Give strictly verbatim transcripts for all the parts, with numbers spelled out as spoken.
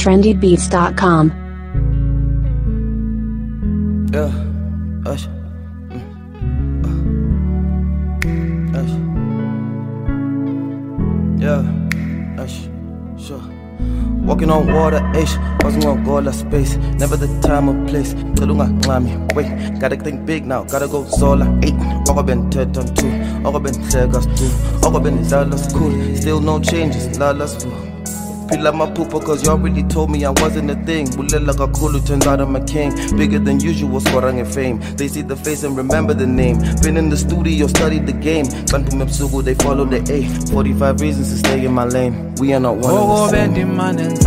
trendy beats dot com. Yeah, hush. Yeah, hush, sure. Walking on water, ish, wasn't gonna go la space. Never the time or place. Tulunga ngami, wait, gotta think big now, gotta go Zola. Eight, Oga ben third on two, Oga ben Segas two, Oga ben Lala's cool. Still no changes, Lala's full. Pila my pooper, cause y'all really told me I wasn't a thing. Bulela kakulu, turns out I'm a king. Bigger than usual, scoring and fame. They see the face and remember the name. Been in the studio, studied the game. Bantu Mepsugu, they follow the A. forty-five reasons to stay in my lane. We are not one of the same.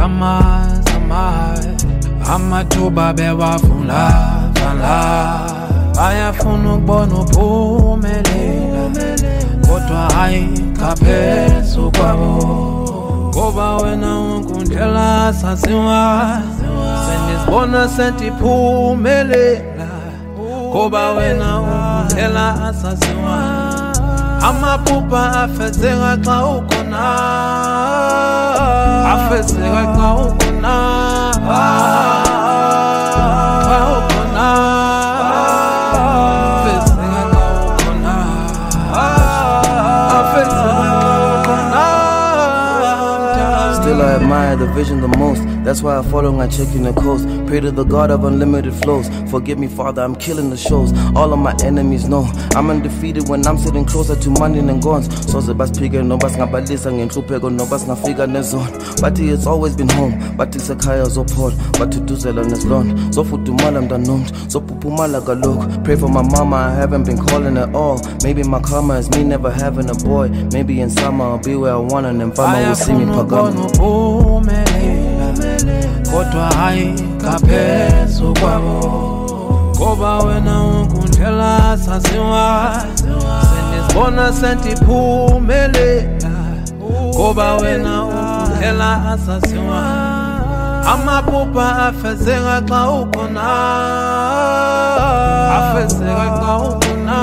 Amatuba bewa fula fala aya funu bono pumelela kodwa hayi kaphezu kwabo ngoba wena unkundlela sasiwa sendisibona sentiphumelela ngoba wena unkundlela sasiwa amaphupha afezeka xa ukhona afezeka xa ukhona Still I admire the vision the most. That's why I follow and check in the coast. Pray to the God of unlimited flows. Forgive me, Father, I'm killing the shows. All of my enemies know I'm undefeated when I'm sitting closer to money and guns. So the bas pigger, no bas ngabalisa ngenhlupeko, no bas ngafika nezone. But it's always been home. But it's a kaya zoport. But to do zela neslon. So futumala mdanumt. So pupumala galok. Pray for my mama, I haven't been calling at all. Maybe my karma is me never having a boy. Maybe in summer I'll be where I want and then Fama will see me pagama. Kodwa hayi kaphezu kwabo ngoba wena unkundlela sasiwa sendisibona sentiphumelela ngoba wena unkundlela sasiwa amaphupha afezeka xa ukhona afezeka xa ukhona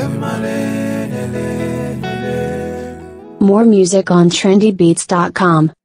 More music on trendy beats dot com.